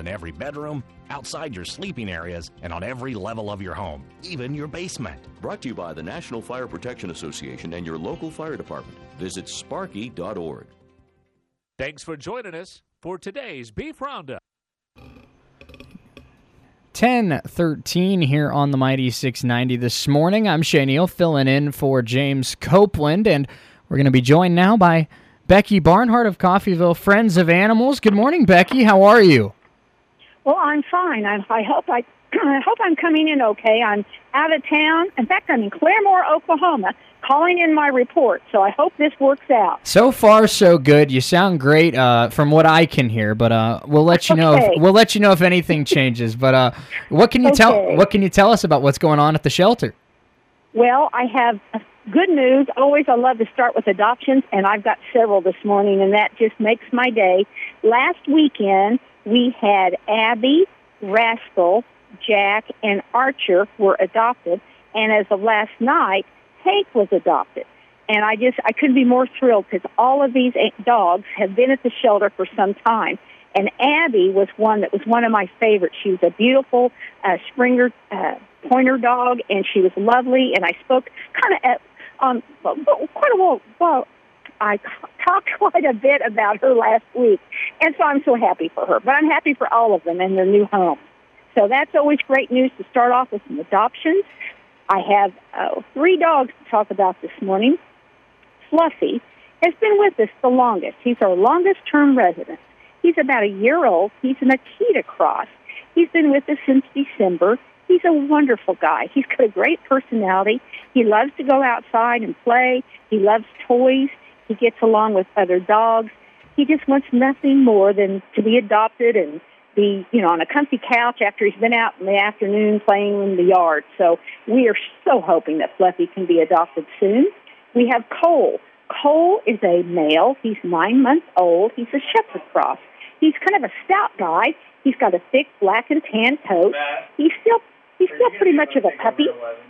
in every bedroom, outside your sleeping areas, and on every level of your home, even your basement. Brought to you by the National Fire Protection Association and your local fire department. Visit sparky.org. Thanks for joining us for today's Beef Roundup. 10:13 here on the Mighty 690 this morning. I'm Shay Neal filling in for James Copeland, and we're going to be joined now by Becky Barnhart of Coffeyville Friends of Animals. Good morning, Becky. How are you? Well, I'm fine. I hope I hope I'm coming in okay. I'm out of town. In fact, I'm in Claremore, Oklahoma, calling in my report. So I hope this works out. So far, so good. You sound great from what I can hear, but we'll let you know. We'll let you know if anything changes. But what can you tell? What can you tell us about what's going on at the shelter? Well, I have good news. Always, I love to start with adoptions, and I've got several this morning, and that just makes my day. Last weekend, we had Abby, Rascal, Jack, and Archer were adopted, and as of last night, Hank was adopted. And I couldn't be more thrilled because all of these dogs have been at the shelter for some time. And Abby was one that was one of my favorites. She was a beautiful Springer pointer dog, and she was lovely. And I spoke quite a while. Well, I talked quite a bit about her last week, and so I'm so happy for her. But I'm happy for all of them in their new homes. So that's always great news to start off with some adoptions. I have 3 dogs to talk about this morning. Fluffy has been with us the longest. He's our longest-term resident. He's about a year old. He's an Akita cross. He's been with us since December. He's a wonderful guy. He's got a great personality. He loves to go outside and play. He loves toys. He gets along with other dogs. He just wants nothing more than to be adopted and be, on a comfy couch after he's been out in the afternoon playing in the yard. So we are so hoping that Fluffy can be adopted soon. We have Cole. Cole is a male. He's 9 months old. He's a shepherd cross. He's kind of a stout guy. He's got a thick black and tan coat. He's still pretty much of a puppy.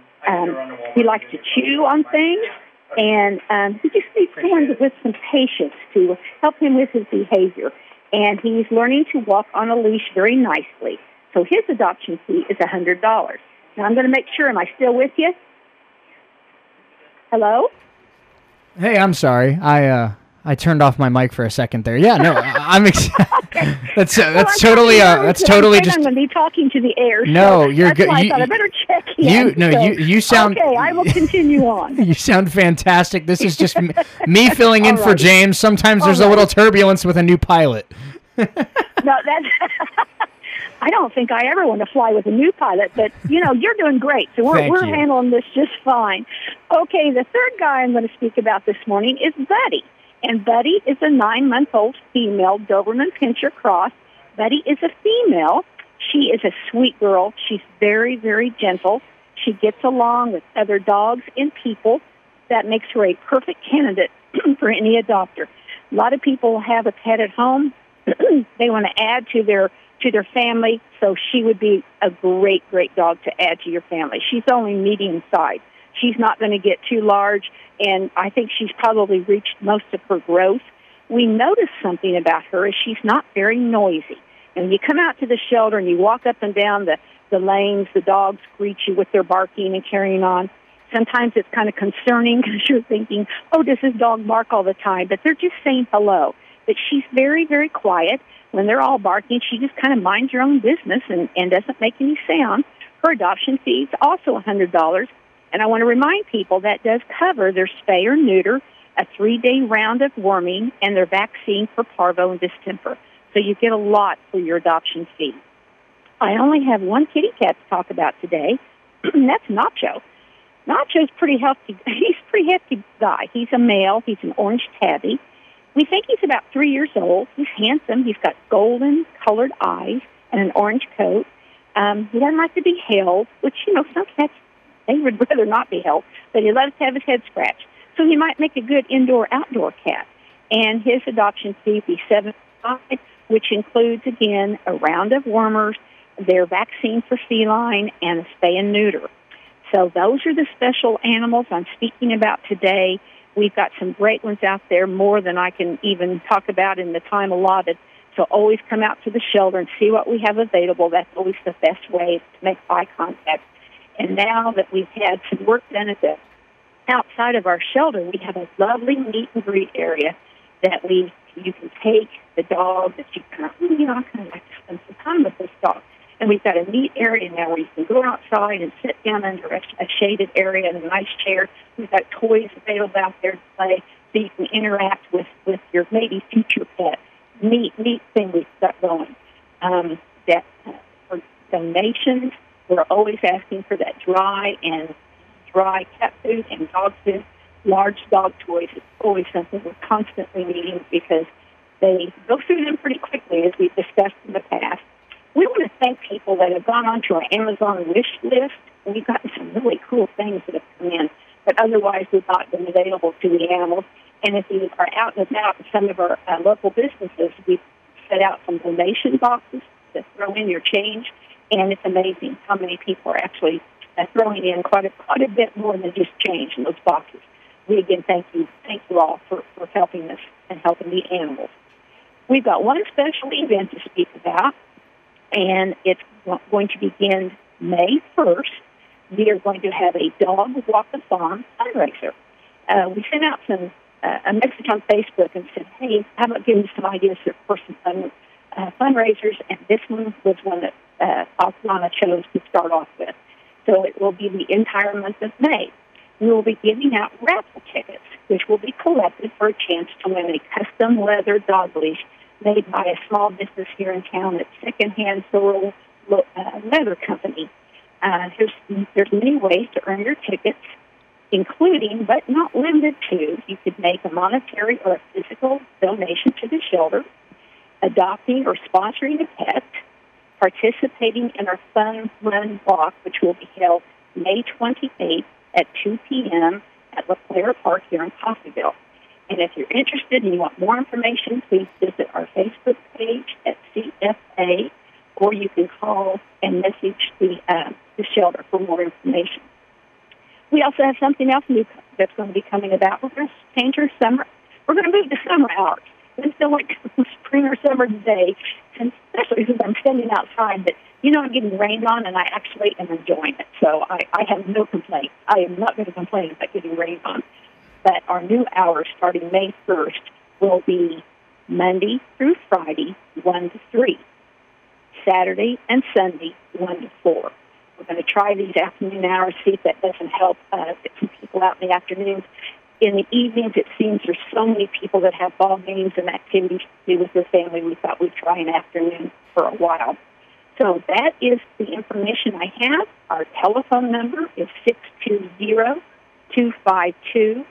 He likes to chew on things, and he just needs someone with some patience to help him with his behavior. And he's learning to walk on a leash very nicely. So his adoption fee is $100. Now, I'm going to make sure, am I still with you? Hello? Hey, I'm sorry. I turned off my mic for a second there. Yeah, no, I'm excited. Okay. That's totally just. I'm going to be talking to the air. No, you're good. I thought I better check in. You sound. Okay, I will continue on. You sound fantastic. This is just me filling in for James. Sometimes there's a little turbulence with a new pilot. No, that's. I don't think I ever want to fly with a new pilot, but, you're doing great. So we're handling this just fine. Okay, the third guy I'm going to speak about this morning is Buddy. And Buddy is a 9-month-old female Doberman Pinscher cross. Buddy is a female. She is a sweet girl. She's very, very gentle. She gets along with other dogs and people. That makes her a perfect candidate for any adopter. A lot of people have a pet at home. They want to add to their family, so she would be a great, great dog to add to your family. She's only medium size. She's not going to get too large, and I think she's probably reached most of her growth. We noticed something about her is she's not very noisy. And when you come out to the shelter and you walk up and down the lanes, the dogs greet you with their barking and carrying on. Sometimes it's kind of concerning because you're thinking, oh, does this dog bark all the time? But they're just saying hello. But she's very, very quiet. When they're all barking, she just kind of minds her own business and doesn't make any sound. Her adoption fee is also $100. And I want to remind people that does cover their spay or neuter, a 3-day round of worming, and their vaccine for parvo and distemper. So you get a lot for your adoption fee. I only have one kitty cat to talk about today, and that's Nacho. Nacho's pretty healthy. He's a pretty hefty guy. He's a male. He's an orange tabby. We think he's about 3 years old. He's handsome. He's got golden colored eyes and an orange coat. He doesn't like to be held, which, some cats, they would rather not be held, but he loves to have his head scratched. So he might make a good indoor-outdoor cat. And his adoption fee would be $7, which includes, again, a round of wormers, their vaccine for feline, and a spay and neuter. So those are the special animals I'm speaking about today. We've got some great ones out there, more than I can even talk about in the time allotted. So always come out to the shelter and see what we have available. That's always the best way to make eye contact. And now that we've had some work done at the outside of our shelter, we have a lovely meet and greet area that you can take the dog that I kind of like to spend some time with this dog. And we've got a neat area now where you can go outside and sit down under a shaded area in a nice chair. We've got toys available out there to play, so you can interact with your maybe future pet. Neat thing we've got going. For donations, we're always asking for that dry cat food and dog food. Large dog toys is always something we're constantly needing because they go through them pretty quickly, as we've discussed in the past. We want to thank people that have gone onto our Amazon wish list. We've gotten some really cool things that have come in, but otherwise we've not been available to the animals. And if you are out and about in some of our local businesses, we've set out some donation boxes to throw in your change, and it's amazing how many people are actually throwing in quite a bit more than just change in those boxes. We again thank you all for helping us and helping the animals. We've got one special event to speak about, and it's going to begin May 1st. We are going to have a dog walk-a-thon fundraiser. We sent out a message on Facebook and said, hey, how about giving some ideas for some fundraisers, and this one was one that Alana chose to start off with. So it will be the entire month of May. We will be giving out raffle tickets, which will be collected for a chance to win a custom leather dog leash made by a small business here in town at Secondhand Sorrel Leather Company. There's many ways to earn your tickets, including, but not limited to, you could make a monetary or a physical donation to the shelter, adopting or sponsoring a pet, participating in our Fun Run Walk, which will be held May 28th at 2 p.m. at LaClaire Park here in Coffeyville. And if you're interested and you want more information, please visit our Facebook page at CFA, or you can call and message the shelter for more information. We also have something else new that's going to be coming about. We're going to change our summer. We're going to move to summer hours. It's still like spring or summer today, and especially since I'm standing outside. But, I'm getting rained on, and I actually am enjoying it. So I have no complaint. I am not going to complain about getting rained on. But our new hours starting May 1st will be Monday through Friday, 1 to 3, Saturday and Sunday, 1 to 4. We're going to try these afternoon hours, see if that doesn't help get some people out in the afternoons. In the evenings, it seems there's so many people that have ball games and activities to do with their family. We thought we'd try an afternoon for a while. So that is the information I have. Our telephone number is 620-252-6060.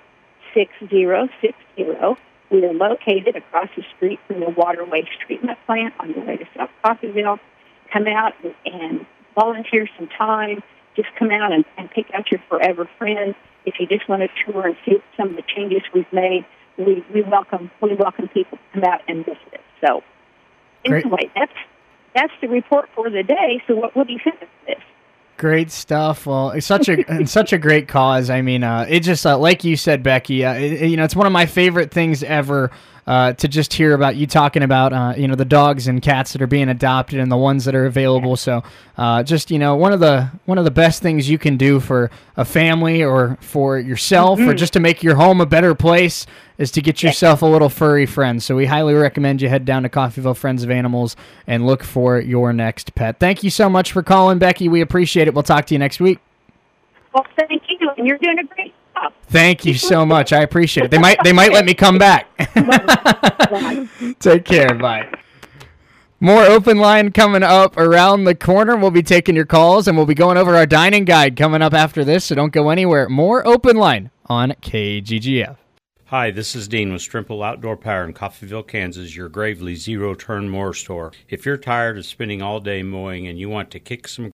We are located across the street from the Water Waste Treatment Plant on your way to South Coffeyville. Come out and volunteer some time. Just come out and pick out your forever friend. If you just want to tour and see some of the changes we've made, we welcome people to come out and visit us. So anyway, that's the report for the day. So what do you think of this? Great stuff. Well, it's such a great cause. I mean, it just like you said, Becky. It's one of my favorite things ever to just hear about you talking about the dogs and cats that are being adopted and the ones that are available. So just one of the best things you can do for a family or for yourself or just to make your home a better place is to get yourself a little furry friend. So we highly recommend you head down to Coffeyville Friends of Animals and look for your next pet. Thank you so much for calling, Becky. We appreciate it. We'll talk to you next week. Well, thank you, and you're doing a great job. Thank you so much. I appreciate it. They might let me come back. Take care. Bye. More Open Line coming up around the corner. We'll be taking your calls, and we'll be going over our dining guide coming up after this, so don't go anywhere. More Open Line on KGGF. Hi, this is Dean with Strimple Outdoor Power in Coffeyville, Kansas, your Gravely zero-turn mower store. If you're tired of spending all day mowing and you want to kick some